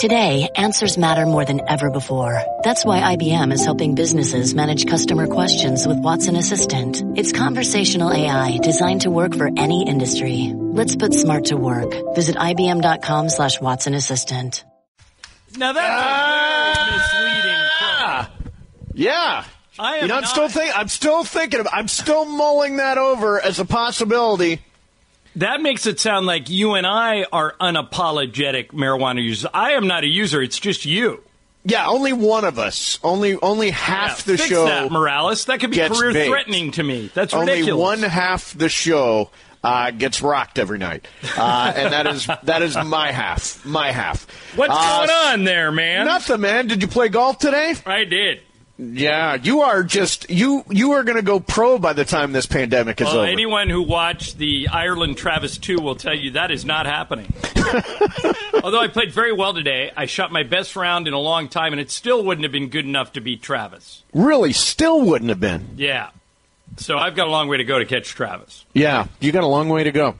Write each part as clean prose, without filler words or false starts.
Today, answers matter more than ever before. That's why IBM is helping businesses manage customer questions with Watson Assistant. It's conversational AI designed to work for any industry. Let's put smart to work. Visit IBM.com/Watson Assistant. Now that's a very misleading quote. Yeah. I'm still thinking I'm still mulling that over as a possibility. That makes it sound like you and I are unapologetic marijuana users. I am not a user. It's just you. Yeah, only one of us. Only half the fix show. That, Morales. That could be career-threatening to me. That's ridiculous. Only one half the show gets rocked every night, and that is my half. My half. What's going on there, man? Nothing, man. Did you play golf today? I did. Yeah, you are you are going to go pro by the time this pandemic is over. Anyone who watched the Ireland Travis 2 will tell you that is not happening. Although I played very well today, I shot my best round in a long time, and it still wouldn't have been good enough to beat Travis. Really? Still wouldn't have been? Yeah. So I've got a long way to go to catch Travis. Yeah, you got a long way to go.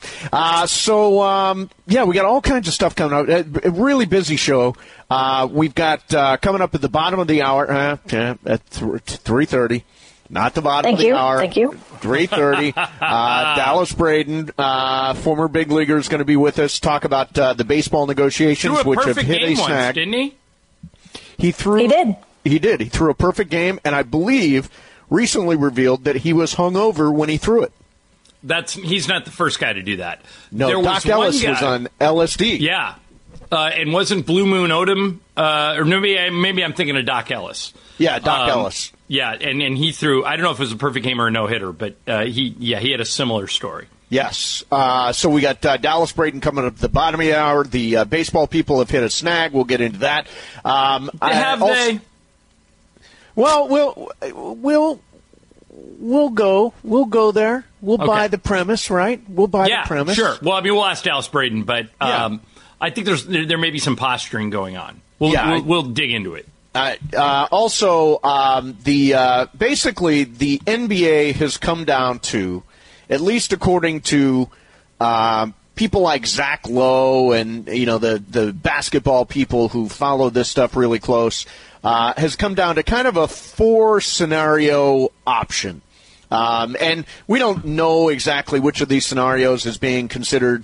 We got all kinds of stuff coming up. A really busy show. We've got coming up at the bottom of the hour at 3:30. Not the bottom of the hour. Thank you. 3:30. Dallas Braden, former big leaguer, is going to be with us. Talk about the baseball negotiations, which have hit a snag. Didn't he? He did. He did. He threw a perfect game, and I believe recently revealed that he was hungover when he threw it. He's not the first guy to do that. No, Doc Ellis was on LSD. Yeah. And wasn't Blue Moon Odom, or maybe I'm thinking of Doc Ellis. Yeah, Doc Ellis. Yeah, and he threw, I don't know if it was a perfect game or a no-hitter, but he had a similar story. Yes. So we got Dallas Braden coming up at the bottom of the hour. The baseball people have hit a snag. We'll get into that. Have they? Well, we'll go there. We'll buy the premise, right? We'll buy the premise. Sure. Well, I mean, we'll ask Dallas Braden, but I think there may be some posturing going on. We'll dig into it. Basically the NBA has come down to, at least according to people like Zach Lowe and the basketball people who follow this stuff really close, has come down to kind of a 4-scenario option. And we don't know exactly which of these scenarios is being considered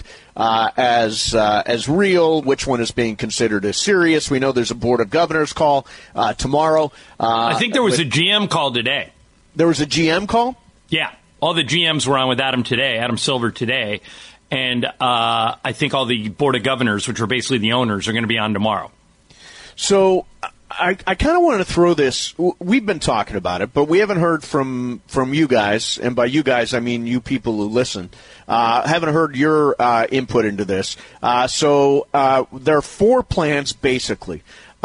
as real, which one is being considered as serious. We know there's a Board of Governors call tomorrow. I think there was a GM call today. There was a GM call? Yeah. All the GMs were on with Adam Silver today. And I think all the Board of Governors, which are basically the owners, are going to be on tomorrow. So I kind of want to throw this. We've been talking about it, but we haven't heard from you guys, and by you guys I mean you people who listen. Haven't heard your input into this. So there are 4 plans basically,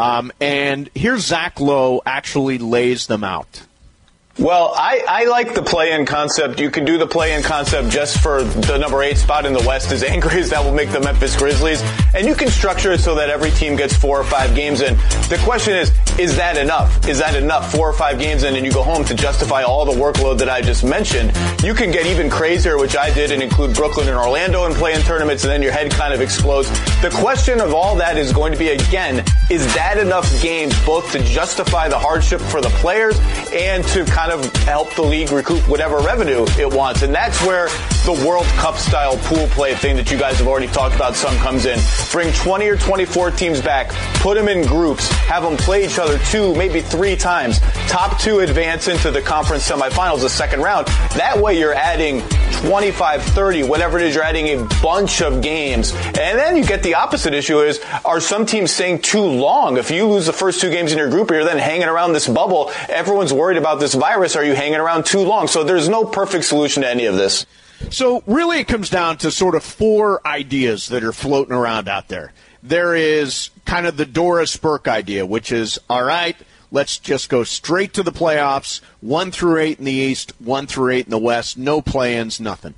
and here's Zach Lowe actually lays them out. Well, I like the play-in concept. You can do the play-in concept just for the number 8 spot in the West, as angry as that will make the Memphis Grizzlies. And you can structure it so that every team gets 4 or 5 games in. The question is that enough? Is that enough, 4 or 5 games in, and you go home to justify all the workload that I just mentioned? You can get even crazier, which I did, and include Brooklyn and Orlando in play-in tournaments, and then your head kind of explodes. The question of all that is going to be, again, is that enough games both to justify the hardship for the players and to kind of help the league recoup whatever revenue it wants? And that's where the World Cup style pool play thing that you guys have already talked about some comes in. Bring 20 or 24 teams back, put them in groups, have them play each other 2, maybe 3 times. Top 2 advance into the conference semifinals, the second round. That way you're adding 25, 30, whatever it is, you're adding a bunch of games. And then you get the opposite issue is, are some teams staying too long? If you lose the first 2 games in your group, you're then hanging around this bubble. Everyone's worried about this virus. Are you hanging around too long? So there's no perfect solution to any of this. So really it comes down to sort of 4 ideas that are floating around out there. There is kind of the Doris Burke idea, which is, all right, let's just go straight to the playoffs, 1 through 8 in the East, 1 through 8 in the West, no play-ins, nothing.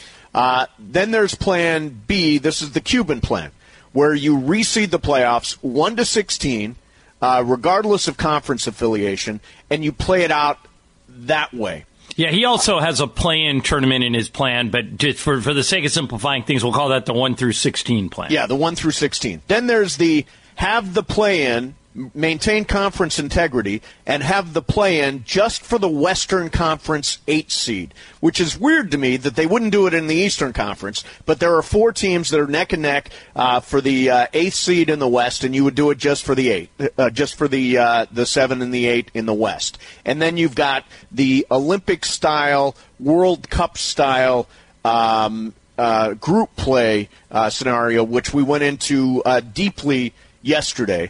Then there's Plan B. This is the Cuban plan, where you reseed the playoffs 1 to 16, regardless of conference affiliation, and you play it out that way. Yeah, he also has a play-in tournament in his plan, but just for the sake of simplifying things, we'll call that the 1 through 16 plan. Yeah, the 1 through 16. Then there's the have the play-in, maintain conference integrity, and have the play-in just for the Western Conference 8 seed, which is weird to me that they wouldn't do it in the Eastern Conference, but there are 4 teams that are neck and neck for the 8th seed in the West, and you would do it just for the 8, just for the 7 and the 8 in the West. And then you've got the Olympic-style, World Cup-style group play scenario, which we went into deeply yesterday.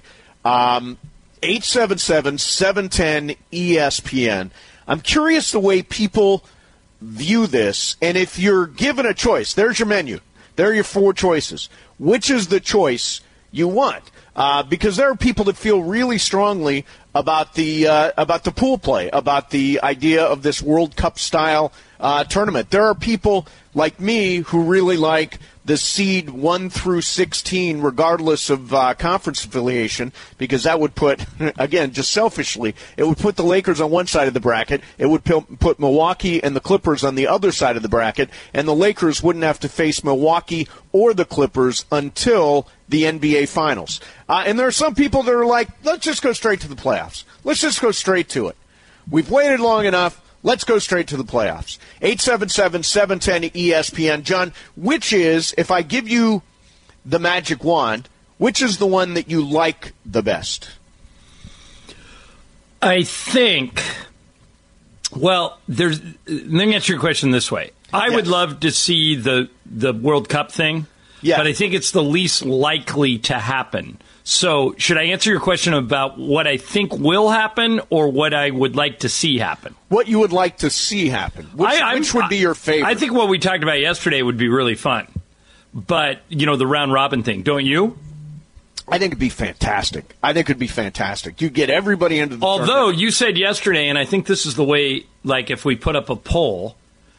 877-710 ESPN. I'm curious the way people view this, and if you're given a choice, there's your menu. There are your 4 choices. Which is the choice you want? Because there are people that feel really strongly about the pool play, about the idea of this World Cup style tournament. There are people like me who really like the seed 1 through 16, regardless of conference affiliation, because that would put, again, just selfishly, it would put the Lakers on one side of the bracket, it would put Milwaukee and the Clippers on the other side of the bracket, and the Lakers wouldn't have to face Milwaukee or the Clippers until the NBA Finals. And there are some people that are like, let's just go straight to the playoffs. Let's just go straight to it. We've waited long enough. Let's go straight to the playoffs. 877-710 ESPN. John, which is, if I give you the magic wand, which is the one that you like the best? I think, well, let me answer your question this way. I would love to see the World Cup thing, but I think it's the least likely to happen. So should I answer your question about what I think will happen or what I would like to see happen? What you would like to see happen. Which would be your favorite? I think what we talked about yesterday would be really fun. But, the round-robin thing, don't you? I think it'd be fantastic. You get everybody into the Although tournament. You said yesterday, and I think this is the way, like if we put up a poll,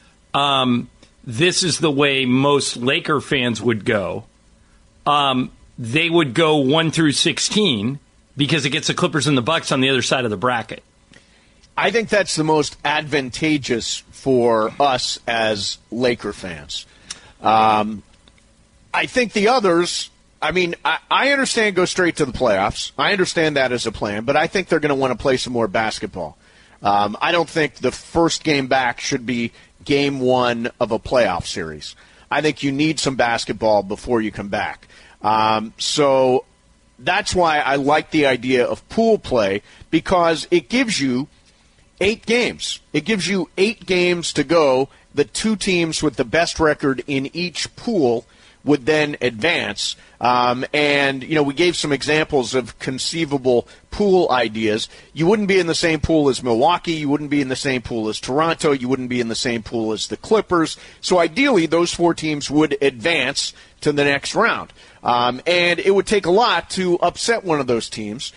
this is the way most Laker fans would go. They would go 1 through 16 because it gets the Clippers and the Bucks on the other side of the bracket. I think that's the most advantageous for us as Laker fans. I think the others, I understand go straight to the playoffs. I understand that as a plan, but I think they're going to want to play some more basketball. I don't think the first game back should be game 1 of a playoff series. I think you need some basketball before you come back. So that's why I like the idea of pool play, because it gives you 8 games. It gives you 8 games to go. The 2 teams with the best record in each pool would then advance. And we gave some examples of conceivable pool ideas. You wouldn't be in the same pool as Milwaukee. You wouldn't be in the same pool as Toronto. You wouldn't be in the same pool as the Clippers. So ideally, those 4 teams would advance to the next round. And it would take a lot to upset one of those teams.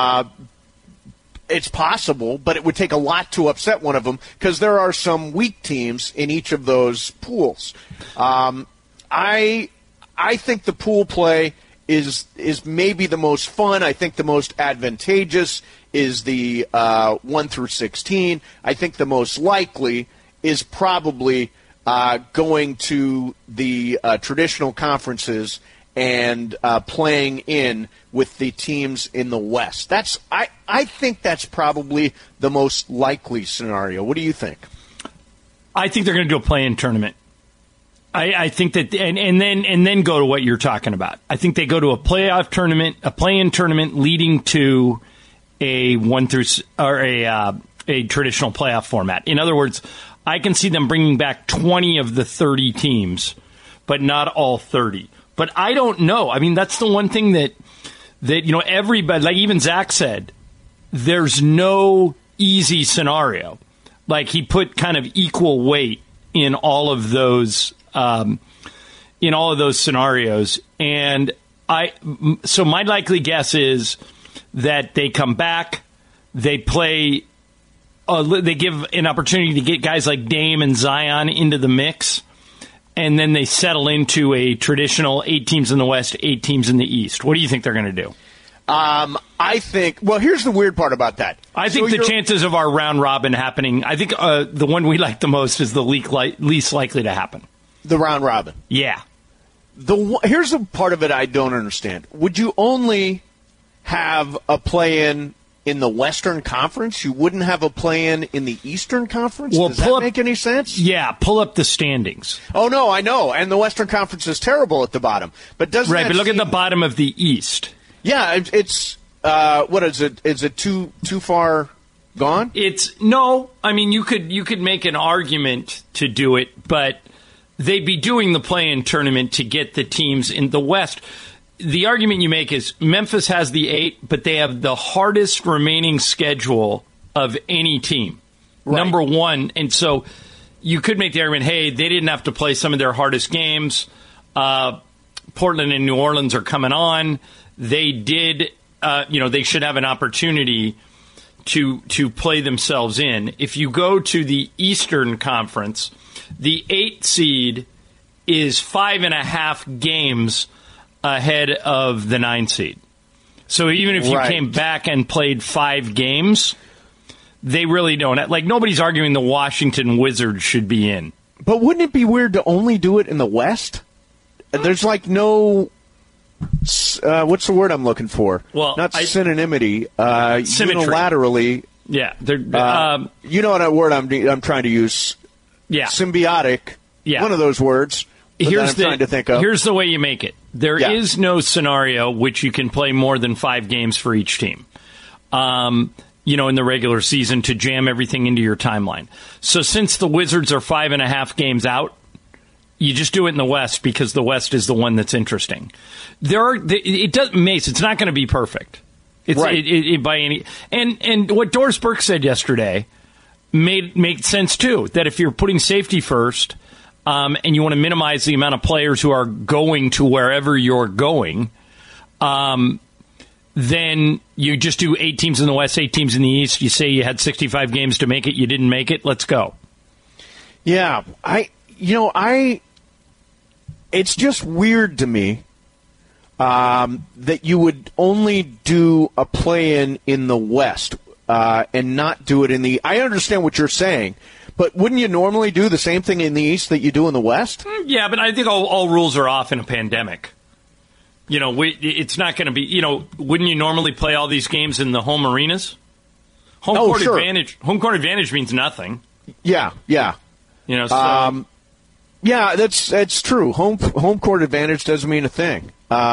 It's possible, but it would take a lot to upset one of them because there are some weak teams in each of those pools. I think the pool play is maybe the most fun. I think the most advantageous is the 1 through 16. I think the most likely is probably going to the traditional conferences and playing in with the teams in the West. I think that's probably the most likely scenario. What do you think? I think they're going to do a play-in tournament. I think that, and then go to what you're talking about. I think they go to a playoff tournament, a play-in tournament, leading to a traditional playoff format. In other words, I can see them bringing back 20 of the 30 teams, but not all 30. But I don't know. That's the one thing that everybody, like even Zach said, there's no easy scenario. Like he put kind of equal weight in all of those scenarios. And so my likely guess is that they come back, they play, they give an opportunity to get guys like Dame and Zion into the mix, and then they settle into a traditional 8 teams in the West, 8 teams in the East. What do you think they're going to do? I think, well, here's the weird part about that. I think the chances of our round robin happening, I think the one we like the most is the least likely to happen. The round robin. Yeah. Here's the part of it I don't understand. Would you only have a play-in in the Western Conference? You wouldn't have a play-in in the Eastern Conference? Well, Does that make any sense? Yeah, pull up the standings. Oh, no, I know. And the Western Conference is terrible at the bottom. But doesn't Right, but look at the bottom of the East. Yeah, it's what is it? Is it too far gone? No. I mean, you could make an argument to do it, but they'd be doing the play-in tournament to get the teams in the West. The argument you make is Memphis has the 8, but they have the hardest remaining schedule of any team. Right. Number 1. And so you could make the argument, hey, they didn't have to play some of their hardest games. Portland and New Orleans are coming on. They did, they should have an opportunity to play themselves in. If you go to the Eastern Conference, the 8 seed is 5.5 games ahead of the 9 seed. So even if you came back and played 5 games, they really don't. Like, nobody's arguing the Washington Wizards should be in. But wouldn't it be weird to only do it in the West? There's like no... what's the word I'm looking for? Well, not synonymity. Symmetry. Unilaterally. Yeah. You know what word I'm trying to use? Yeah. Symbiotic. Yeah. One of those words trying to think of. Here's the way you make it. There is no scenario which you can play more than 5 games for each team. In the regular season to jam everything into your timeline. So since the Wizards are 5.5 games out, you just do it in the West because the West is the one that's interesting. Mace, it's not going to be perfect. It's right. By any and what Doris Burke said yesterday made sense too. That if you're putting safety first, and you want to minimize the amount of players who are going to wherever you're going, then you just do 8 teams in the West, 8 teams in the East. You say you had 65 games to make it, you didn't make it. Let's go. Yeah, it's just weird to me that you would only do a play-in in the West and not do it in the... I understand what you're saying, but wouldn't you normally do the same thing in the East that you do in the West? Yeah, but I think all rules are off in a pandemic. It's not going to be... wouldn't you normally play all these games in the home arenas? Home court advantage means nothing. Yeah. So... yeah, that's true. Home court advantage doesn't mean a thing.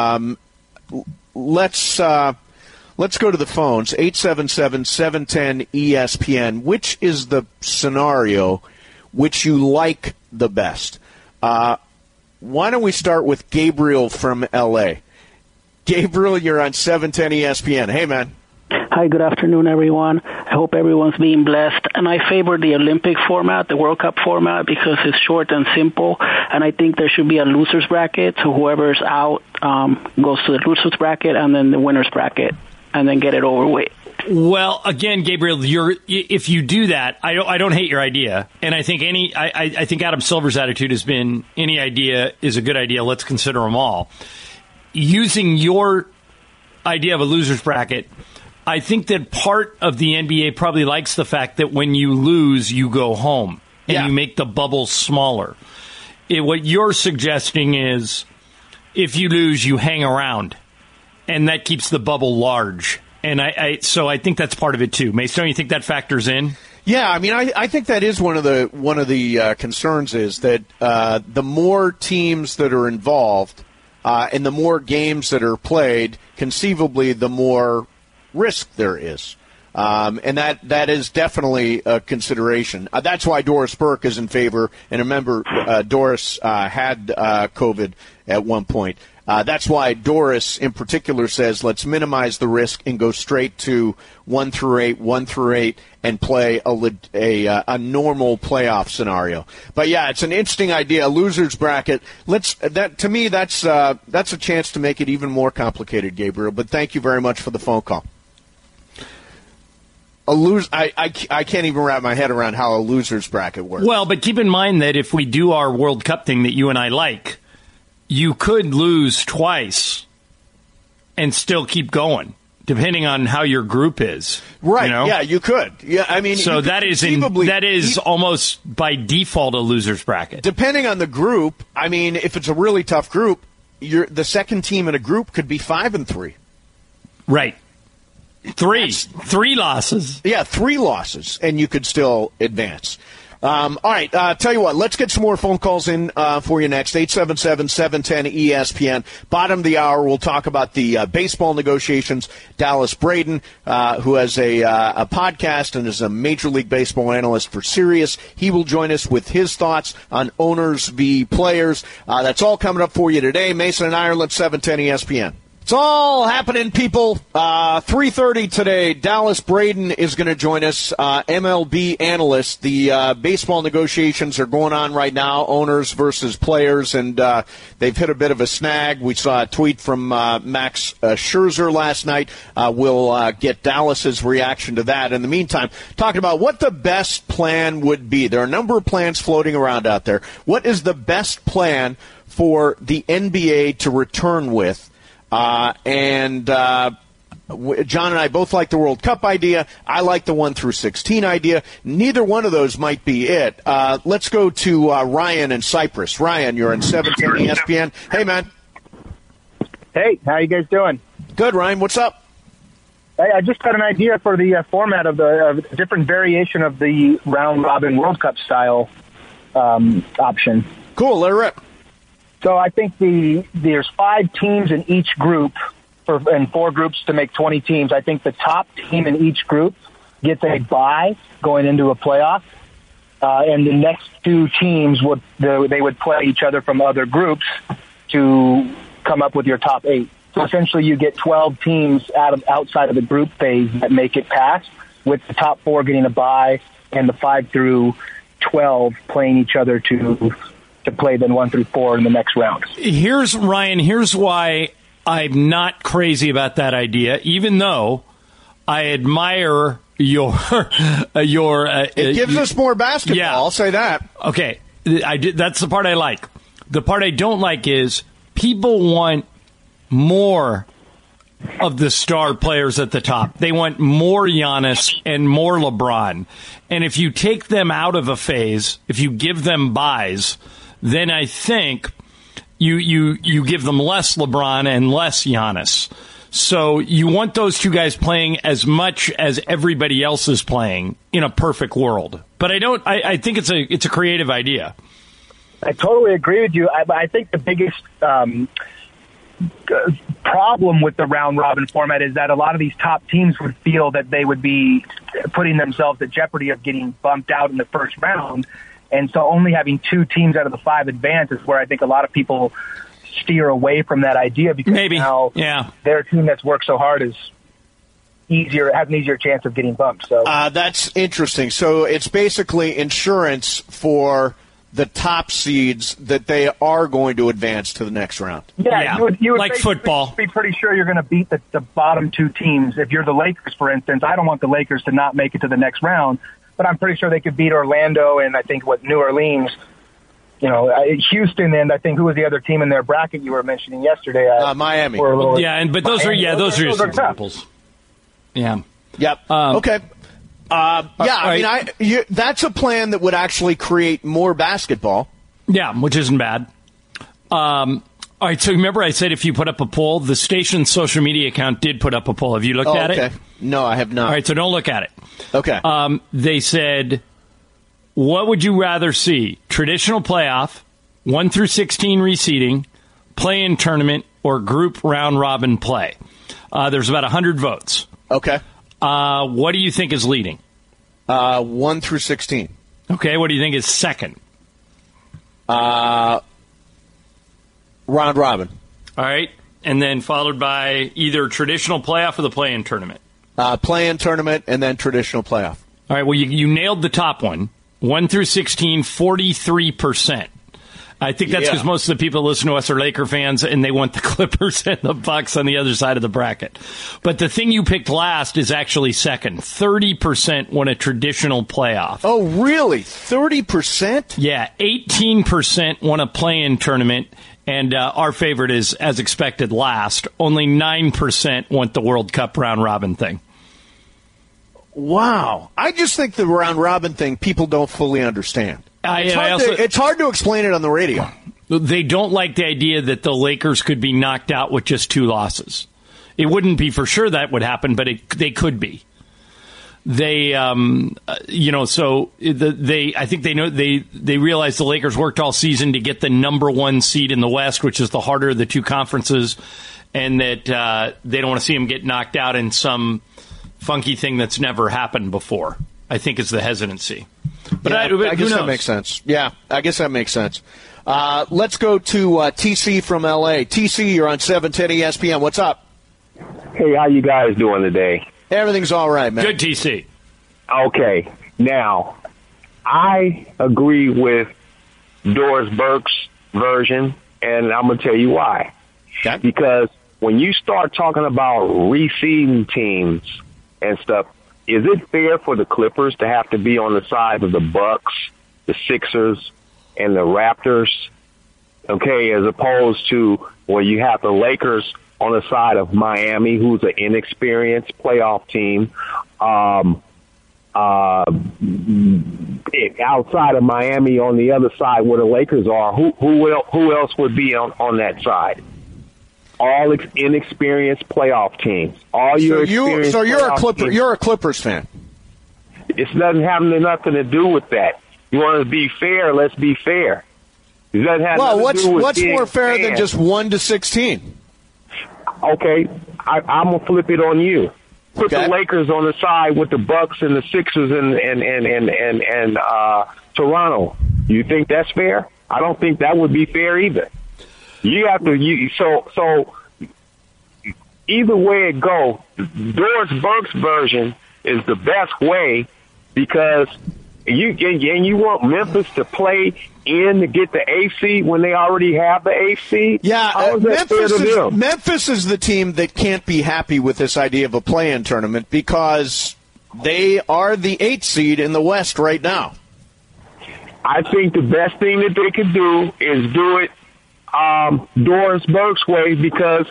Let's go to the phones. 877-710-ESPN. Which is the scenario which you like the best? Why don't we start with Gabriel from L.A.? Gabriel, you're on 710 ESPN. Hey, man. Hi, good afternoon, everyone. I hope everyone's being blessed. And I favor the Olympic format, the World Cup format, because it's short and simple. And I think there should be a loser's bracket. So whoever's out goes to the loser's bracket and then the winner's bracket and then get it over with. Well, again, Gabriel, if you do that, I don't hate your idea. And I think I think Adam Silver's attitude has been any idea is a good idea. Let's consider them all. Using your idea of a loser's bracket, I think that part of the NBA probably likes the fact that when you lose, you go home and you make the bubble smaller. What you're suggesting is if you lose, you hang around, and that keeps the bubble large. And so I think that's part of it too. Mace, don't you think that factors in? Yeah, I mean, I think that is one of the concerns is that the more teams that are involved and the more games that are played, conceivably, the more risk there is. And that is definitely a consideration. That's why Doris Burke is in favor. And remember, Doris had COVID at one point. That's why Doris, in particular, says let's minimize the risk and go straight to 1 through 8, and play a normal playoff scenario. But yeah, it's an interesting idea. A loser's bracket. To me, that's a chance to make it even more complicated, Gabriel. But thank you very much for the phone call. I can't even wrap my head around how a loser's bracket works. Well, but keep in mind that if we do our World Cup thing that you and I like, you could lose twice and still keep going, depending on how your group is. Right. You know? Yeah, you could. Yeah, I mean, so that is almost by default a loser's bracket. Depending on the group, I mean, if it's a really tough group, the second team in a group could be 5-3. Right. Three losses. Yeah, 3 losses, and you could still advance. All right, tell you what, let's get some more phone calls in for you next. 877-710-ESPN. Bottom of the hour, we'll talk about the baseball negotiations. Dallas Braden, who has a podcast and is a Major League Baseball analyst for Sirius, he will join us with his thoughts on owners v. players. That's all coming up for you today. Mason and Ireland, 710 ESPN. It's all happening, people. 3:30 today, Dallas Braden is going to join us, MLB analyst. The baseball negotiations are going on right now, owners versus players, and they've hit a bit of a snag. We saw a tweet from Max Scherzer last night. We'll get Dallas's reaction to that. In the meantime, talking about what the best plan would be. There are a number of plans floating around out there. What is the best plan for the NBA to return with? John and I both like the World Cup idea. I like the 1-16 idea. Neither one of those might be it. Let's go to Ryan in Cyprus. Ryan, you're in 710 ESPN. Hey, man. Hey, how you guys doing? Good, Ryan. What's up? Hey, I just got an idea for the format of the different variation of the round-robin World Cup style option. Cool. Let her rip. So I think there's 5 teams in each group, and 4 groups to make 20 teams. I think the top team in each group gets a bye going into a playoff, and the next 2 teams would play each other from other groups to come up with your top 8. So essentially, you get 12 teams outside of the group phase that make it past, with the top 4 getting a bye and the 5 through 12 playing each other to play then 1 through 4 in the next round. Here's why I'm not crazy about that idea, even though I admire your it gives us more basketball. Yeah. I'll say that. Okay, that's the part I like. The part I don't like is people want more of the star players at the top. They want more Giannis and more LeBron. And if you take them out of a phase, if you give them buys, then I think you give them less LeBron and less Giannis. So you want those 2 guys playing as much as everybody else is playing in a perfect world. But I think it's a creative idea. I totally agree with you. I think the biggest problem with the round-robin format is that a lot of these top teams would feel that they would be putting themselves at jeopardy of getting bumped out in the first round. And so only having 2 teams out of the 5 advance is where I think a lot of people steer away from that idea, because now their team that's worked so hard is has an easier chance of getting bumped. So that's interesting. So it's basically insurance for the top seeds that they are going to advance to the next round. Yeah. You would like football. Be pretty sure you're going to beat the bottom 2 teams. If you're the Lakers, for instance, I don't want the Lakers to not make it to the next round, but I'm pretty sure they could beat Orlando and I think New Orleans, Houston, and I think who was the other team in their bracket you were mentioning yesterday? Miami. But those are just examples. Yeah. Yep. Okay. That's a plan that would actually create more basketball. Yeah, which isn't bad. All right, so remember I said if you put up a poll, the station's social media account did put up a poll. Have you looked at it? No, I have not. All right, so don't look at it. Okay. They said, what would you rather see? Traditional playoff, 1-16 reseeding, play-in tournament, or group round-robin play? There's about 100 votes. Okay. What do you think is leading? 1-16. Okay, what do you think is second? Round robin. All right, and then followed by either traditional playoff or the play-in tournament. Play-in tournament and then traditional playoff. All right, well, you nailed the top one. 1-16, 43%. I think that's because most of the people that listen to us are Laker fans, and they want the Clippers and the Bucks on the other side of the bracket. But the thing you picked last is actually second. 30% want a traditional playoff. Oh, really? 30%? Yeah, 18% want a play-in tournament, and our favorite is, as expected, last. Only 9% want the World Cup round-robin thing. Wow. I just think the round-robin thing people don't fully understand. It's hard to explain it on the radio. They don't like the idea that the Lakers could be knocked out with just 2 losses. It wouldn't be for sure that would happen, but they could be. They, I think they realized the Lakers worked all season to get the number one seed in the West, which is the harder of the two conferences, and that they don't want to see them get knocked out in some funky thing that's never happened before. I think is the hesitancy. But I guess that makes sense. Yeah, I guess that makes sense. Let's go to TC from L.A. TC, you're on 710 ESPN. What's up? Hey, how you guys doing today? Everything's all right, man. Good, TC. Okay. Now, I agree with Doris Burke's version, and I'm going to tell you why. Okay. Because when you start talking about reseeding teams and stuff, is it fair for the Clippers to have to be on the side of the Bucks, the Sixers, and the Raptors, okay, as opposed to where you have the Lakers on the side of Miami, who's an inexperienced playoff team, outside of Miami on the other side where the Lakers are, who else would be on that side? All inexperienced playoff teams. So you're a Clippers fan. It doesn't have nothing to do with that. You want to be fair? Let's be fair. It doesn't have nothing to do with what's more fair than just 1-16? Okay, I'm gonna flip it on you. Put the Lakers on the side with the Bucks and the Sixers and Toronto. You think that's fair? I don't think that would be fair either. You have to. So either way it go, Doris Burke's version is the best way because you want Memphis to play in to get the AC when they already have the AC. Yeah, Memphis is the team that can't be happy with this idea of a play-in tournament because they are the 8th seed in the West right now. I think the best thing that they could do is do it Doris Burke's way because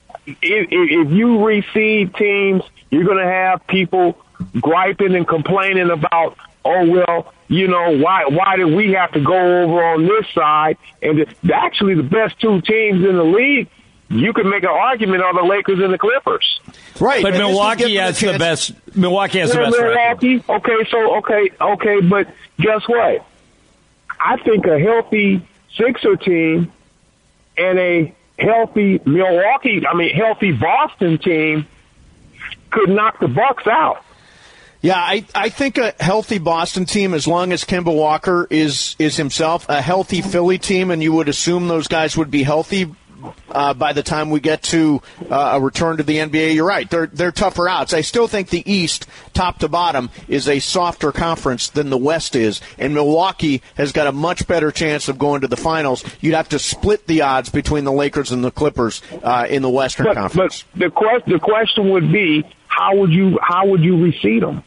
if you reseed teams, you're going to have people griping and complaining about, oh, well, why did we have to go over on this side? And actually the best two teams in the league, you could make an argument on the Lakers and the Clippers. Right. But Milwaukee has the best record. Okay, but guess what? I think a healthy Sixer team and a healthy healthy Boston team could knock the Bucks out. Yeah, I think a healthy Boston team, as long as Kemba Walker is himself, a healthy Philly team, and you would assume those guys would be healthy by the time we get to a return to the NBA. You're right. They're tougher outs. I still think the East, top to bottom, is a softer conference than the West is, and Milwaukee has got a much better chance of going to the finals. You'd have to split the odds between the Lakers and the Clippers in the Western Conference. But the question would be, how would you reseed them?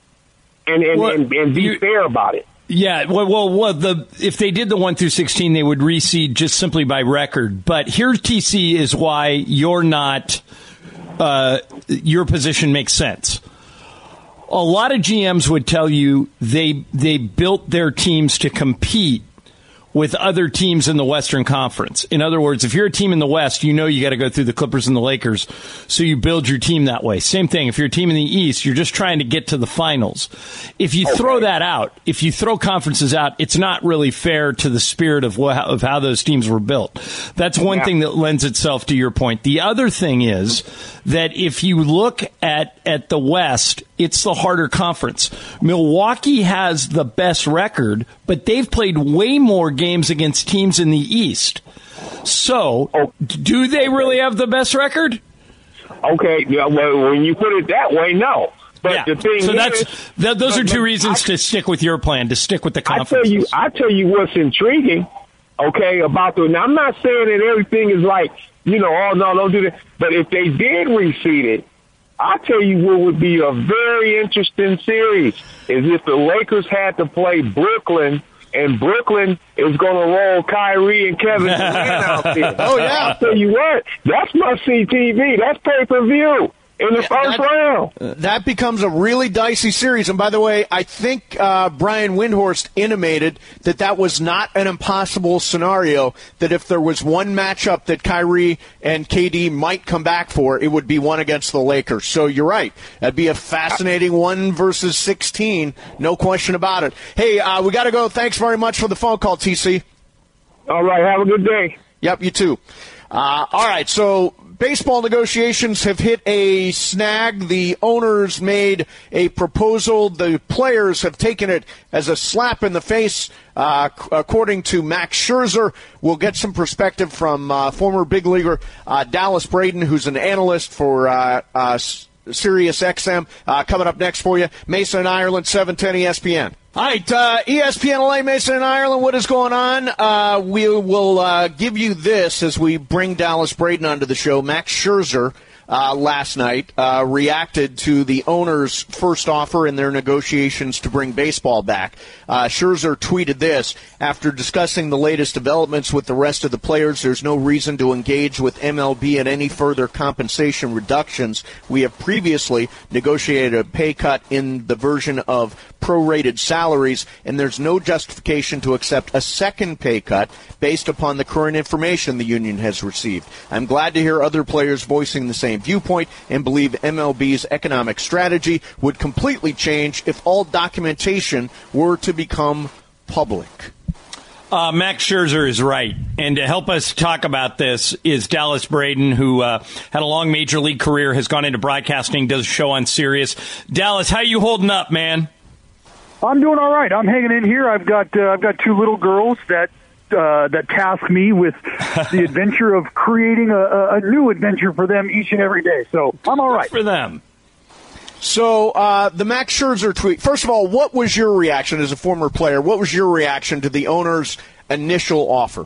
And be fair about it. Yeah, if they did the 1-16, they would reseed just simply by record. But here, TC, is why you're not. Your position makes sense. A lot of GMs would tell you they built their teams to compete with other teams in the Western Conference. In other words, if you're a team in the West, you got to go through the Clippers and the Lakers, so you build your team that way. Same thing, if you're a team in the East, you're just trying to get to the finals. If you throw that out, if you throw conferences out, it's not really fair to the spirit of how those teams were built. That's one thing that lends itself to your point. The other thing is that if you look at the West, it's the harder conference. Milwaukee has the best record, but they've played way more games against teams in the East. So, do they really have the best record? Okay, well, when you put it that way, no. But the thing those are two reasons to stick with your plan, to stick with the conference. I tell you what's intriguing, okay, about now I'm not saying that everything is like, oh, no, don't do that. But if they did reseed it, I tell you what would be a very interesting series is if the Lakers had to play Brooklyn, and Brooklyn is going to roll Kyrie and Kevin Durant out there. Oh, yeah. I'll tell you what, that's must-see TV. That's pay-per-view. in the first round. That becomes a really dicey series. And by the way, I think Brian Windhorst intimated that was not an impossible scenario, that if there was one matchup that Kyrie and KD might come back for, it would be one against the Lakers. So you're right. That'd be a fascinating 1 versus 16. No question about it. Hey, we got to go. Thanks very much for the phone call, TC. All right. Have a good day. Yep, you too. All right, so baseball negotiations have hit a snag. The owners made a proposal. The players have taken it as a slap in the face, according to Max Scherzer. We'll get some perspective from former big leaguer Dallas Braden, who's an analyst for Sirius XM, coming up next for you. Mason in Ireland, 710 ESPN. All right, ESPN LA, Mason in Ireland, what is going on? We will give you this as we bring Dallas Braden onto the show. Max Scherzer last night reacted to the owners' first offer in their negotiations to bring baseball back. Scherzer tweeted this: after discussing the latest developments with the rest of the players, there's no reason to engage with MLB at any further compensation reductions. We have previously negotiated a pay cut in the version of prorated salaries, and there's no justification to accept a second pay cut based upon the current information the union has received. I'm glad to hear other players voicing the same viewpoint and believe MLB's economic strategy would completely change if all documentation were to become public. Max Scherzer is right. And to help us talk about this is Dallas Braden, who had a long major league career, has gone into broadcasting, does a show on Sirius. Dallas, how you holding up, man? I'm doing all right. I'm hanging in here. I've got 2 little girls that task me with the adventure of creating a new adventure for them each and every day. So I'm all right. Good for them. So the Max Scherzer tweet, first of all, what was your reaction as a former player? What was your reaction to the owner's initial offer?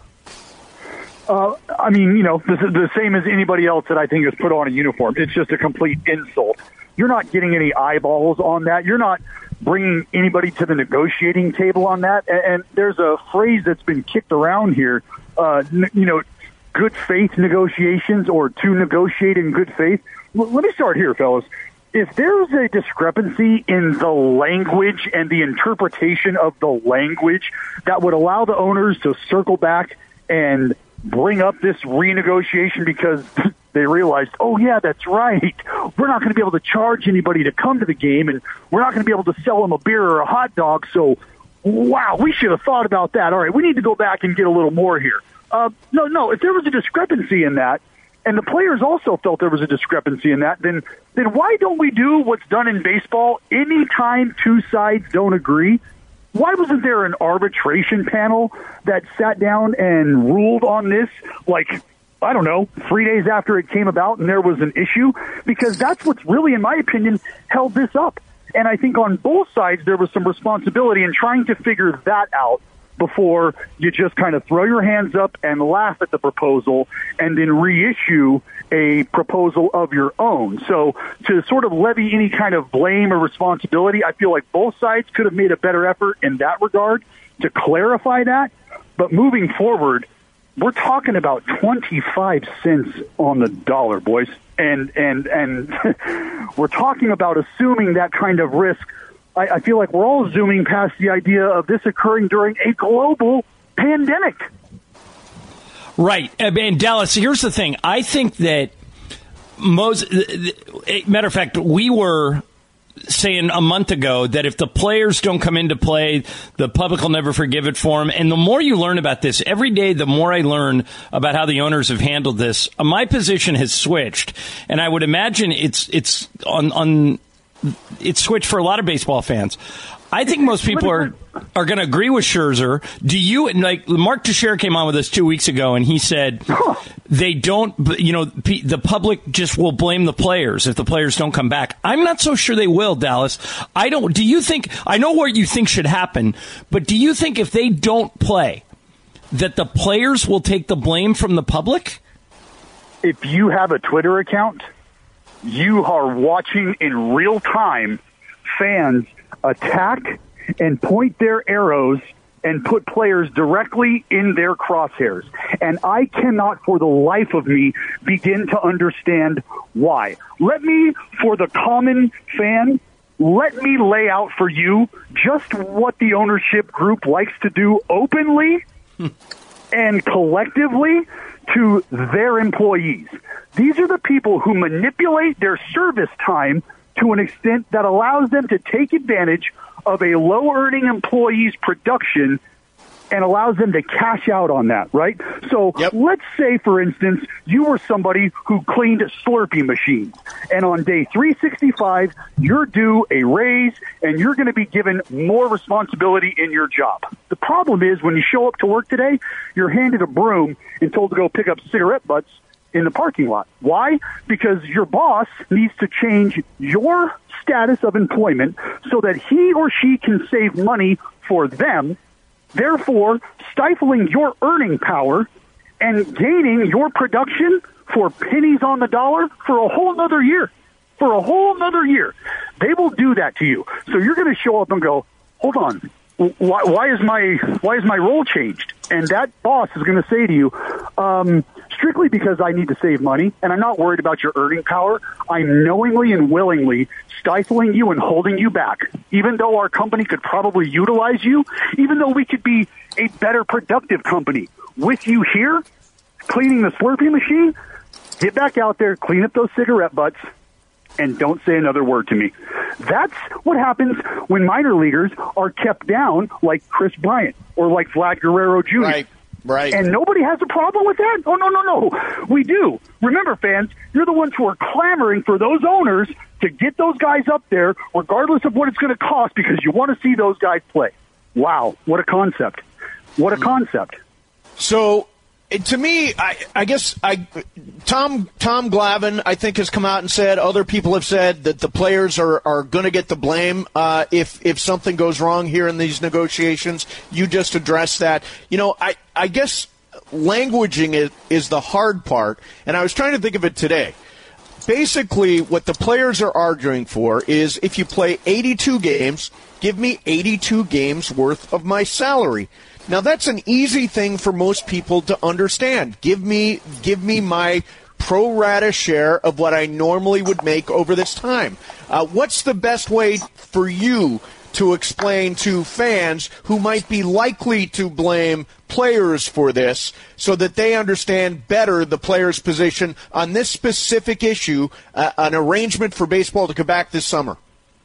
I mean, this is the same as anybody else that I think has put on a uniform. It's just a complete insult. You're not getting any eyeballs on that. You're not bringing anybody to the negotiating table on that. And there's a phrase that's been kicked around here, good faith negotiations, or to negotiate in good faith. Let me start here, fellas. If there's a discrepancy in the language and the interpretation of the language that would allow the owners to circle back and bring up this renegotiation because they realized, oh, yeah, that's right. We're not going to be able to charge anybody to come to the game, and we're not going to be able to sell them a beer or a hot dog. So, wow, we should have thought about that. All right, we need to go back and get a little more here. No, if there was a discrepancy in that, and the players also felt there was a discrepancy in that, then why don't we do what's done in baseball anytime 2 sides don't agree? Why wasn't there an arbitration panel that sat down and ruled on this, 3 days after it came about and there was an issue? Because that's what's really, in my opinion, held this up. And I think on both sides there was some responsibility in trying to figure that out before you just kind of throw your hands up and laugh at the proposal and then reissue a proposal of your own. So to sort of levy any kind of blame or responsibility, I feel like both sides could have made a better effort in that regard to clarify that. But moving forward, we're talking about 25 cents on the dollar, boys. And we're talking about assuming that kind of risk. I feel like we're all zooming past the idea of this occurring during a global pandemic. Right. And Dallas, here's the thing. I think that matter of fact, we were saying a month ago that if the players don't come into play, the public will never forgive it for them. And the more you learn about this, every day, the more I learn about how the owners have handled this. My position has switched, and I would imagine it's switched for a lot of baseball fans. I think most people are going to agree with Scherzer. Do you, Mark Teixeira came on with us 2 weeks ago, and he said they don't, the public just will blame the players if the players don't come back. I'm not so sure they will, Dallas. Do you think, I know what you think should happen, but do you think if they don't play, that the players will take the blame from the public? If you have a Twitter account, you are watching in real time fans attack and point their arrows and put players directly in their crosshairs. And I cannot for the life of me begin to understand why. Let me, for the common fan, let me lay out for you just what the ownership group likes to do openly and collectively to their employees. These are the people who manipulate their service time to an extent that allows them to take advantage of a low-earning employee's production and allows them to cash out on that, right? So let's say, for instance, you were somebody who cleaned Slurpee machines, and on day 365, you're due a raise, and you're going to be given more responsibility in your job. The problem is when you show up to work today, you're handed a broom and told to go pick up cigarette butts in the parking lot. Why? Because your boss needs to change your status of employment so that he or she can save money for them, therefore stifling your earning power and gaining your production for pennies on the dollar for a whole nother year. For a whole nother year. They will do that to you. So you're going to show up and go, hold on, why is my role changed? And that boss is going to say to you, strictly because I need to save money, and I'm not worried about your earning power, I'm knowingly and willingly stifling you and holding you back, even though our company could probably utilize you, even though we could be a better productive company. With you here, cleaning the Slurpee machine, get back out there, clean up those cigarette butts, and don't say another word to me. That's what happens when minor leaguers are kept down like Chris Bryant or like Vlad Guerrero Jr. Right. And nobody has a problem with that? Oh, no. We do. Remember, fans, you're the ones who are clamoring for those owners to get those guys up there, regardless of what it's going to cost, because you want to see those guys play. Wow, what a concept. What a concept. So, to me, I guess Tom Glavine, I think, has come out and said, other people have said that the players are going to get the blame if something goes wrong here in these negotiations. You just addressed that. You know, I guess languaging it is the hard part, and I was trying to think of it today. Basically, what the players are arguing for is if you play 82 games, give me 82 games worth of my salary. Now, that's an easy thing for most people to understand. Give me my pro rata share of what I normally would make over this time. What's the best way for you to explain to fans who might be likely to blame players for this so that they understand better the players' position on this specific issue, an arrangement for baseball to come back this summer?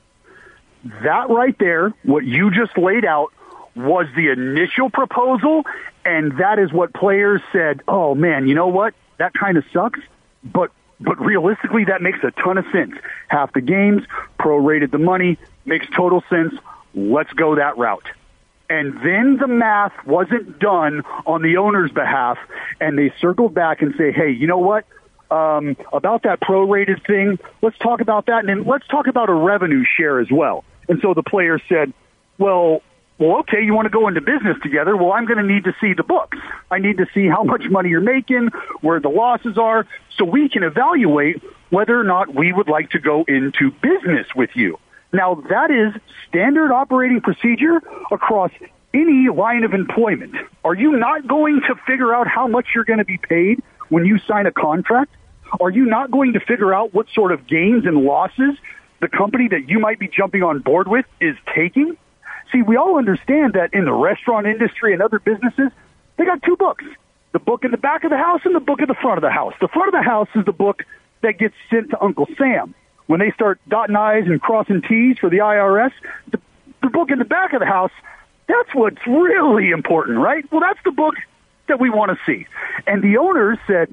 That right there, what you just laid out, was the initial proposal, and that is what players said, oh, man, you know what? That kind of sucks, but realistically, that makes a ton of sense. Half the games, prorated the money, makes total sense. Let's go that route. And then the math wasn't done on the owner's behalf, and they circled back and say, hey, you know what? About that prorated thing, let's talk about that, and then let's talk about a revenue share as well. And so the players said, well, okay, you want to go into business together? Well, I'm going to need to see the books. I need to see how much money you're making, where the losses are, so we can evaluate whether or not we would like to go into business with you. Now, that is standard operating procedure across any line of employment. Are you not going to figure out how much you're going to be paid when you sign a contract? Are you not going to figure out what sort of gains and losses the company that you might be jumping on board with is taking? See, we all understand that in the restaurant industry and other businesses, they got two books, the book in the back of the house and the book in the front of the house. The front of the house is the book that gets sent to Uncle Sam. When they start dotting I's and crossing T's for the IRS, the book in the back of the house, that's what's really important, right? Well, that's the book that we want to see. And the owners said,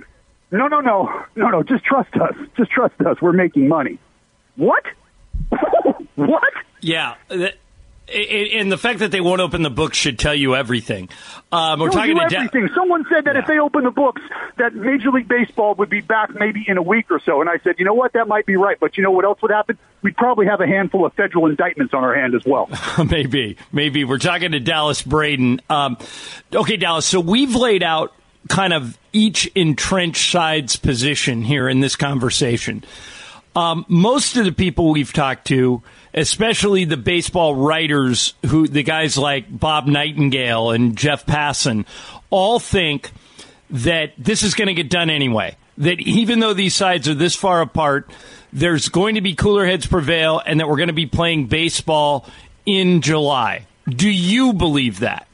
no, just trust us. Just trust us. We're making money. What? What? Yeah. And the fact that they won't open the books should tell you everything. We're talking everything. Someone said that if they open the books, that Major League Baseball would be back maybe in a week or so. And I said, you know what? That might be right. But you know what else would happen? We'd probably have a handful of federal indictments on our hand as well. Maybe. We're talking to Dallas Braden. Okay, Dallas, so we've laid out kind of each entrenched side's position here in this conversation. Most of the people we've talked to, especially the baseball writers, the guys like Bob Nightingale and Jeff Passan, all think that this is going to get done anyway. That even though these sides are this far apart, there's going to be cooler heads prevail and that we're going to be playing baseball in July. Do you believe that?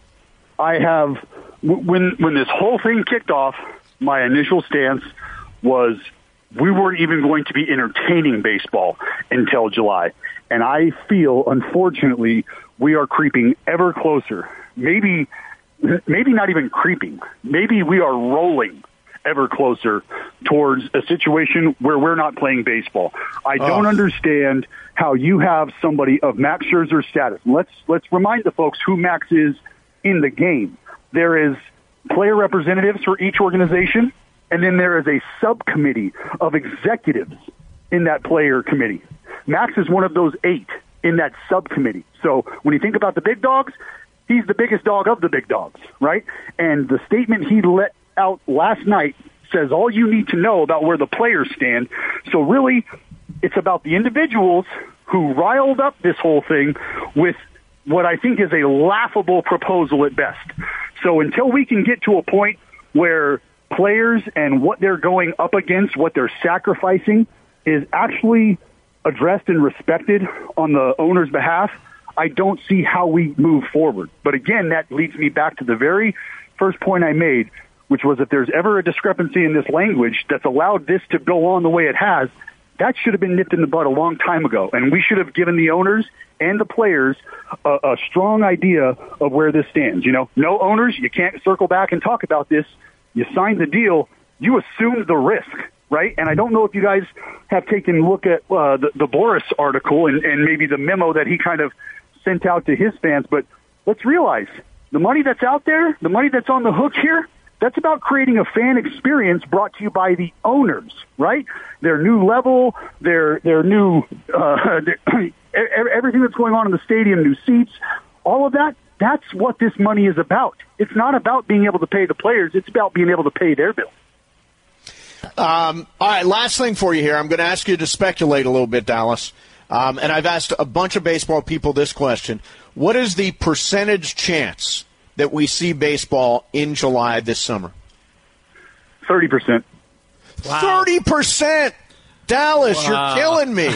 I have. When this whole thing kicked off, my initial stance was we weren't even going to be entertaining baseball until July. And I feel, unfortunately, we are creeping ever closer. Maybe not even creeping. Maybe we are rolling ever closer towards a situation where we're not playing baseball. I don't understand how you have somebody of Max Scherzer status. Let's remind the folks who Max is in the game. There is player representatives for each organization, and then there is a subcommittee of executives in that player committee. Max is one of those 8 in that subcommittee. So when you think about the big dogs, he's the biggest dog of the big dogs, right? And the statement he let out last night says all you need to know about where the players stand. So really, it's about the individuals who riled up this whole thing with what I think is a laughable proposal at best. So until we can get to a point where players and what they're going up against, what they're sacrificing, is actually addressed and respected on the owner's behalf, I don't see how we move forward. But again, that leads me back to the very first point I made, which was if there's ever a discrepancy in this language that's allowed this to go on the way it has, that should have been nipped in the bud a long time ago. And we should have given the owners and the players a strong idea of where this stands. You know, no owners, you can't circle back and talk about this. You signed the deal, you assumed the risk, right? And I don't know if you guys have taken a look at the Boris article and maybe the memo that he kind of sent out to his fans, but let's realize the money that's out there, the money that's on the hook here, that's about creating a fan experience brought to you by the owners, right? Their new level, their new everything that's going on in the stadium, new seats, all of that. That's what this money is about. It's not about being able to pay the players. It's about being able to pay their bill. All right, last thing for you here. I'm going to ask you to speculate a little bit, Dallas. And I've asked a bunch of baseball people this question. What is the percentage chance that we see baseball in July this summer? 30%. Wow. 30%! Dallas, wow. You're killing me.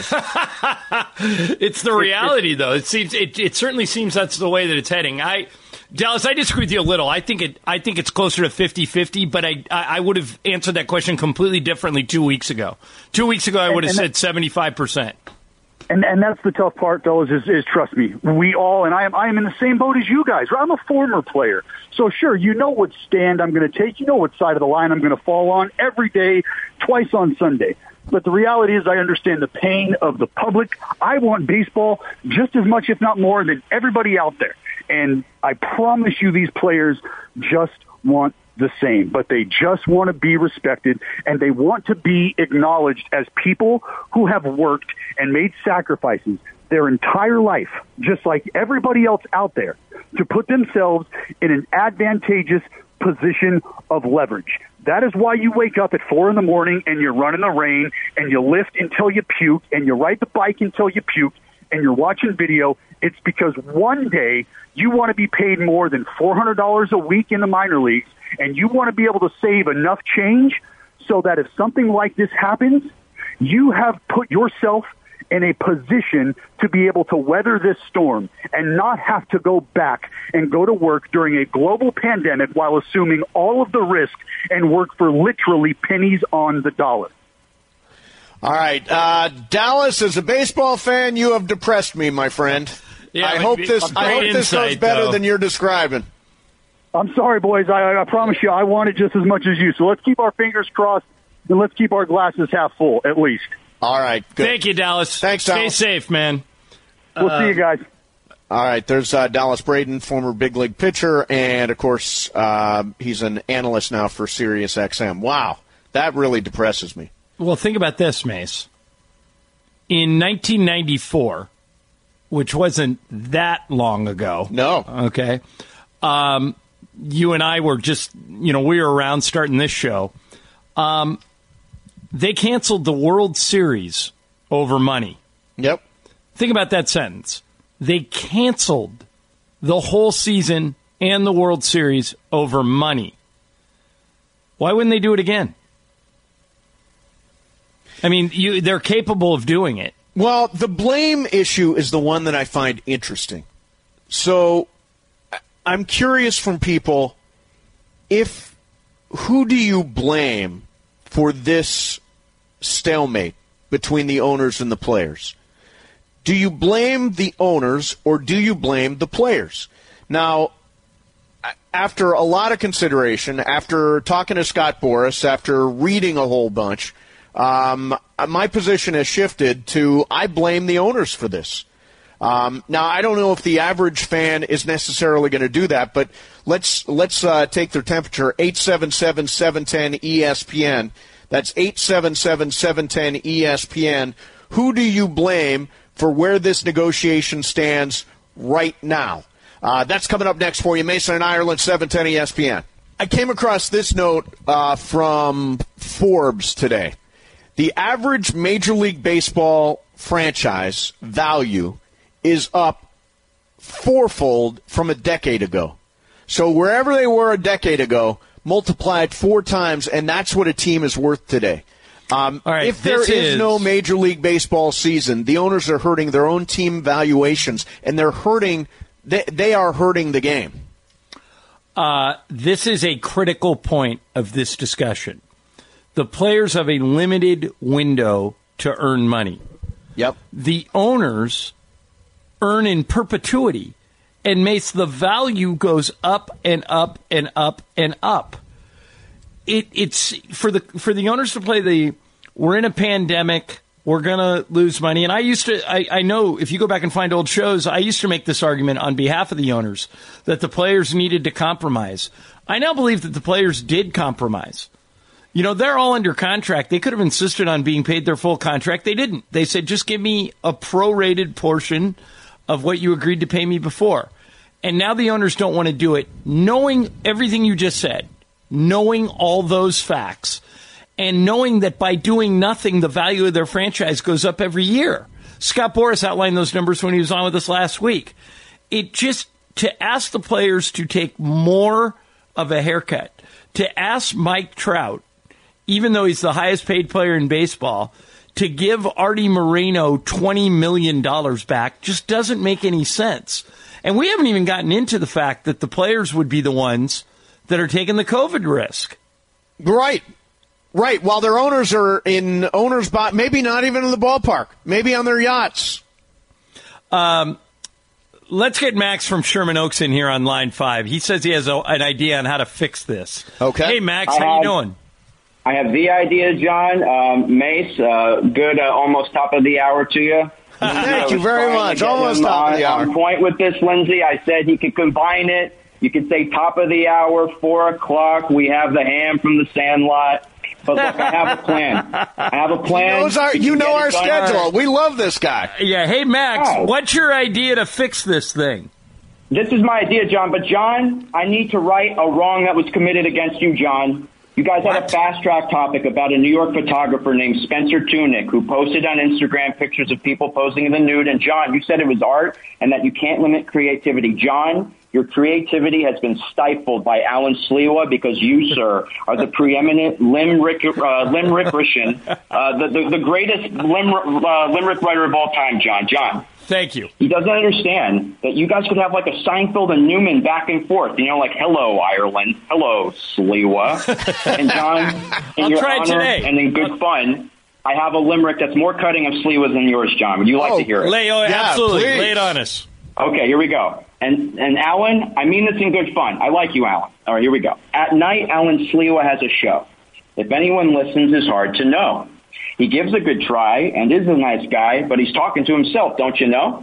It's the reality, though. It certainly seems that's the way that it's heading. Dallas, I disagree with you a little. I think it's closer to 50-50, but I would have answered that question completely differently 2 weeks ago. 2 weeks ago, I would have said 75%. And that's the tough part, though, is trust me, we all, and I am in the same boat as you guys. I'm a former player. So, sure, you know what stand I'm going to take. You know what side of the line I'm going to fall on every day, twice on Sunday. But the reality is I understand the pain of the public. I want baseball just as much, if not more, than everybody out there. And I promise you these players just want the same, but they just want to be respected, and they want to be acknowledged as people who have worked and made sacrifices their entire life, just like everybody else out there, to put themselves in an advantageous position of leverage. That is why you wake up at 4 a.m. and you run in the rain and you lift until you puke and you ride the bike until you puke and you're watching video. It's because one day you want to be paid more than $400 a week in the minor leagues, and you want to be able to save enough change so that if something like this happens, you have put yourself in a position to be able to weather this storm and not have to go back and go to work during a global pandemic while assuming all of the risk and work for literally pennies on the dollar. All right. Dallas, as a baseball fan, you have depressed me, my friend. Yeah, I hope this goes better than you're describing. I'm sorry, boys. I promise you I want it just as much as you. So let's keep our fingers crossed and let's keep our glasses half full, at least. All right. Good. Thank you, Dallas. Thanks, Dallas. Stay safe, man. We'll see you guys. All right. There's Dallas Braden, former big league pitcher, and, of course, he's an analyst now for Sirius XM. Wow. That really depresses me. Well, think about this, Mace. In 1994, which wasn't that long ago. No. Okay. You and I were just, we were around starting this show. They canceled the World Series over money. Yep. Think about that sentence. They canceled the whole season and the World Series over money. Why wouldn't they do it again? I mean, they're capable of doing it. Well, the blame issue is the one that I find interesting. So I'm curious from people, who do you blame for this stalemate between the owners and the players? Do you blame the owners or do you blame the players? Now, after a lot of consideration, after talking to Scott Boras, after reading a whole bunch, my position has shifted to I blame the owners for this. Now, I don't know if the average fan is necessarily going to do that, but let's take their temperature. 877-710-ESPN. That's 877-710-ESPN. Who do you blame for where this negotiation stands right now? That's coming up next for you. Mason and Ireland, 710 ESPN. I came across this note from Forbes today. The average Major League Baseball franchise value is up fourfold from a decade ago. So wherever they were a decade ago, multiplied 4 times, and that's what a team is worth today. All right, if there is no Major League Baseball season, the owners are hurting their own team valuations, and they're hurting. They are hurting the game. This is a critical point of this discussion. The players have a limited window to earn money. Yep. The owners earn in perpetuity, and Mace, the value goes up and up and up and up. It's for the owners to play we're in a pandemic, we're going to lose money. And I know if you go back and find old shows, I used to make this argument on behalf of the owners that the players needed to compromise. I now believe that the players did compromise. You know, they're all under contract. They could have insisted on being paid their full contract. They didn't. They said, just give me a prorated portion of what you agreed to pay me before. And now the owners don't want to do it, knowing everything you just said, knowing all those facts, and knowing that by doing nothing, the value of their franchise goes up every year. Scott Boras outlined those numbers when he was on with us last week. It just, to ask the players to take more of a haircut, to ask Mike Trout, even though he's the highest paid player in baseball, to give Artie Moreno $20 million back just doesn't make any sense. And we haven't even gotten into the fact that the players would be the ones that are taking the COVID risk. Right. While their owners are in owners' maybe not even in the ballpark, maybe on their yachts. Let's get Max from Sherman Oaks in here on line 5. He says he has an idea on how to fix this. Okay. Hey, Max, how you doing? I have the idea, John. Mace, good almost top of the hour to you. Thank you very much. Almost top of the hour. On point with this, Lindsay. I said he could combine it. You could say top of the hour, 4 o'clock. We have the ham from the Sandlot. But look, I have a plan. You know our schedule. We love this guy. Yeah. Hey, Max, what's your idea to fix this thing? This is my idea, John. But, John, I need to right a wrong that was committed against you, John. You guys had a fast-track topic about a New York photographer named Spencer Tunick who posted on Instagram pictures of people posing in the nude. And, John, you said it was art and that you can't limit creativity. John, your creativity has been stifled by Alan Sliwa because you, sir, are the preeminent limerick rhetorician, the greatest limerick writer of all time, John. John. Thank you. He doesn't understand that you guys could have like a Seinfeld and Newman back and forth. You know, like, hello, Ireland. Hello, Sliwa. And, John, in your honor and in good fun, I have a limerick that's more cutting of Sliwa's than yours, John. Would you like to hear it? Absolutely. Please. Lay it on us. Okay, here we go. And Alan, I mean this in good fun. I like you, Alan. All right, here we go. At night, Alan Sliwa has a show. If anyone listens, it's hard to know. He gives a good try and is a nice guy, but he's talking to himself, don't you know?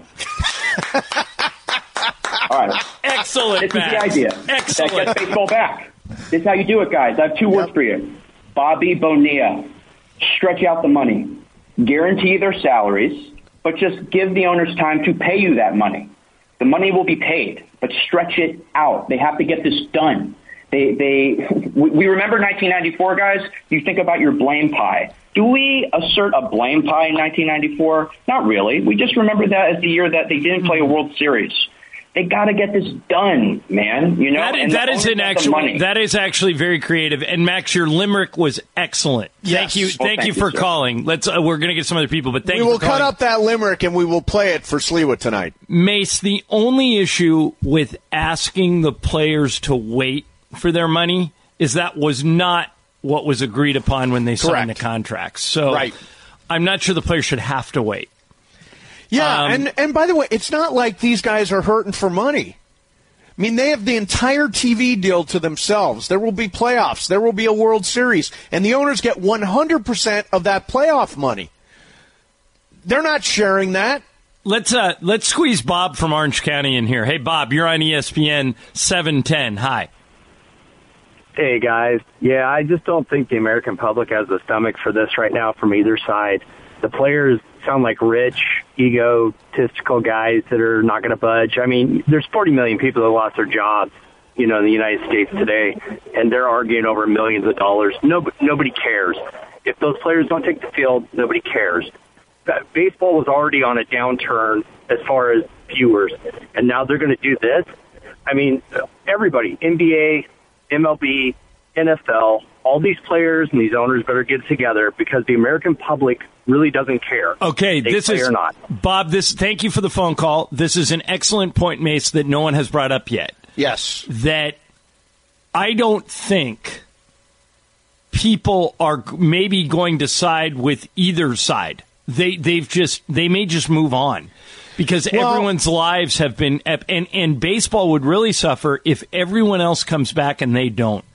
All right. Excellent, This is the idea. Excellent. That gets baseball back. This is how you do it, guys. I have 2 words for you. Bobby Bonilla. Stretch out the money. Guarantee their salaries, but just give the owners time to pay you that money. The money will be paid, but stretch it out. They have to get this done. We remember 1994, guys. You think about your blame pie. Do we assert a blame pie in 1994? Not really. We just remember that as the year that they didn't play a World Series. They got to get this done, man. You know, that is actually very creative. And Max, your limerick was excellent. Yes. Thank you for calling. We're going to get some other people, but thank you. We will cut up that limerick and we will play it for Sliwa tonight. Mace, the only issue with asking the players to wait for their money is that was not what was agreed upon when they signed the contracts. So I'm not sure the players should have to wait. Yeah, and by the way, it's not like these guys are hurting for money. I mean, they have the entire TV deal to themselves. There will be playoffs. There will be a World Series. And the owners get 100% of that playoff money. They're not sharing that. Let's squeeze Bob from Orange County in here. Hey, Bob, you're on ESPN 710. Hi. Hey, guys. Yeah, I just don't think the American public has the stomach for this right now from either side. The players sound like rich, egotistical guys that are not going to budge. I mean, there's 40 million people that lost their jobs, in the United States today, and they're arguing over millions of dollars. Nobody cares. If those players don't take the field, nobody cares. Baseball was already on a downturn as far as viewers, and now they're going to do this. I mean, everybody, NBA, MLB, NFL, all these players and these owners better get together because the American public really doesn't care. Okay, this is not. Bob, thank you for the phone call. This is an excellent point, Mace, that no one has brought up yet. Yes. That I don't think people are maybe going to side with either side. They may just move on. Because everyone's lives have been, and baseball would really suffer if everyone else comes back and they don't.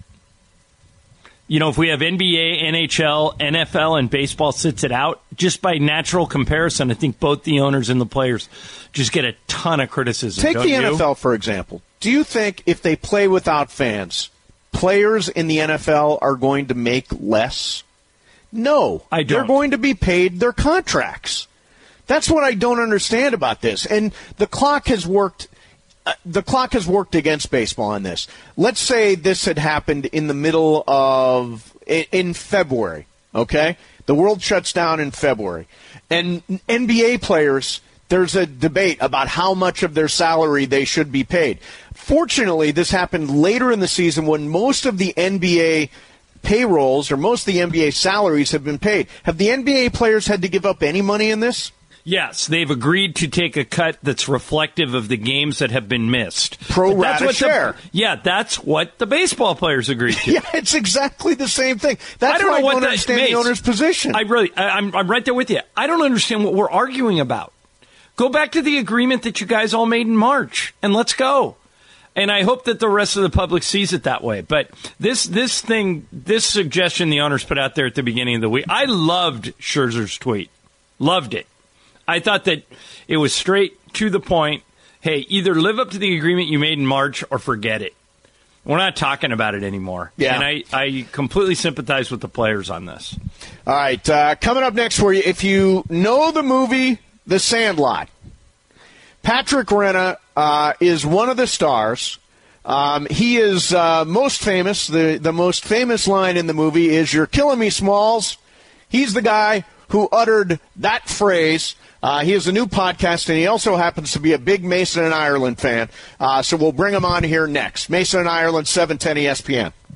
If we have NBA, NHL, NFL, and baseball sits it out, just by natural comparison, I think both the owners and the players just get a ton of criticism. Take the NFL, for example. Do you think if they play without fans, players in the NFL are going to make less? No. I don't. They're going to be paid their contracts. That's what I don't understand about this. And the clock has worked. The clock has worked against baseball on this. Let's say this had happened in the middle of in February. Okay, the world shuts down in February, and NBA players. There's a debate about how much of their salary they should be paid. Fortunately, this happened later in the season when most of the NBA payrolls or most of the NBA salaries have been paid. Have the NBA players had to give up any money in this? Yes, they've agreed to take a cut that's reflective of the games that have been missed. Pro rata share. That's what the baseball players agreed to. Yeah, it's exactly the same thing. That's why I don't understand the owner's position. I'm right there with you. I don't understand what we're arguing about. Go back to the agreement that you guys all made in March, and let's go. And I hope that the rest of the public sees it that way. But this suggestion the owners put out there at the beginning of the week, I loved Scherzer's tweet. Loved it. I thought that it was straight to the point. Hey, either live up to the agreement you made in March or forget it. We're not talking about it anymore. Yeah. And I completely sympathize with the players on this. All right. Coming up next for you, if you know the movie The Sandlot, Patrick Renna is one of the stars. He is most famous. The most famous line in the movie is, "You're killing me, Smalls." He's the guy who uttered that phrase. He has a new podcast, and he also happens to be a big Mason and Ireland fan. So we'll bring him on here next. Mason and Ireland, 710 ESPN.